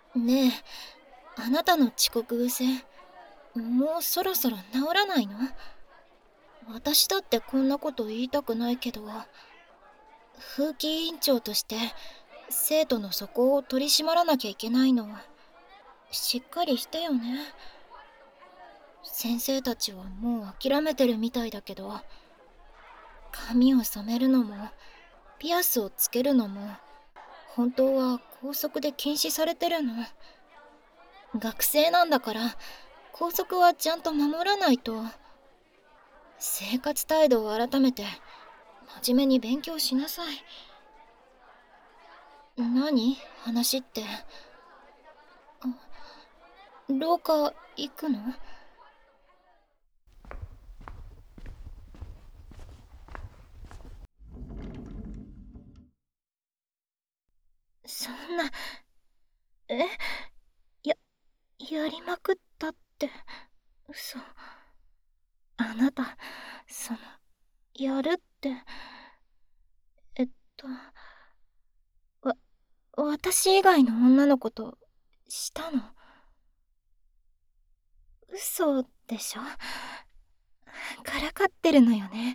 ねえ、あなたの遅刻癖、もうそろそろ治らないの？私だってこんなこと言いたくないけど、風紀委員長として生徒の底を取り締まらなきゃいけないの。しっかりしてよね。先生たちはもう諦めてるみたいだけど、髪を染めるのもピアスをつけるのも本当は校則で禁止されてるの。学生なんだから校則はちゃんと守らないと。生活態度を改めて真面目に勉強しなさい。何？話って。廊下行くの？そんな、え、や、やりまくったって、嘘。あなた、その、やるって、えっと、わ、私以外の女の子と、したの？嘘でしょ？からかってるのよね。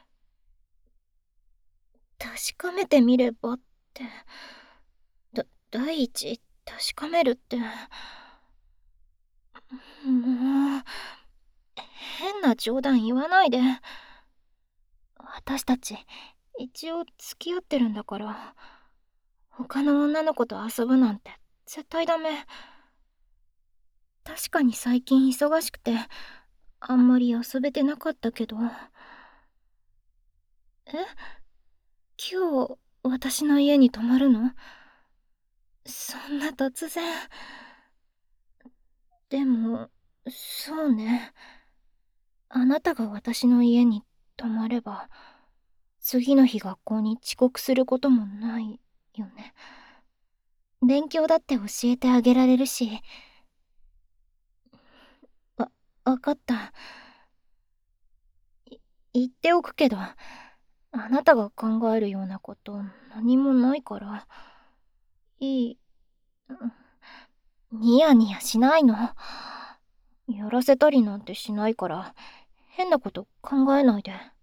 確かめてみればって。第一、確かめるって。もう、変な冗談言わないで。私たち、一応付き合ってるんだから、他の女の子と遊ぶなんて絶対ダメ。確かに最近忙しくて、あんまり遊べてなかったけど。え、今日、私の家に泊まるの？そんな突然。でも、そうね。あなたが私の家に泊まれば、次の日学校に遅刻することもないよね。勉強だって教えてあげられるし。わ、わかった。言っておくけど、あなたが考えるようなこと何もないから。いい。ニヤニヤしないの。やらせたりなんてしないから、変なこと考えないで。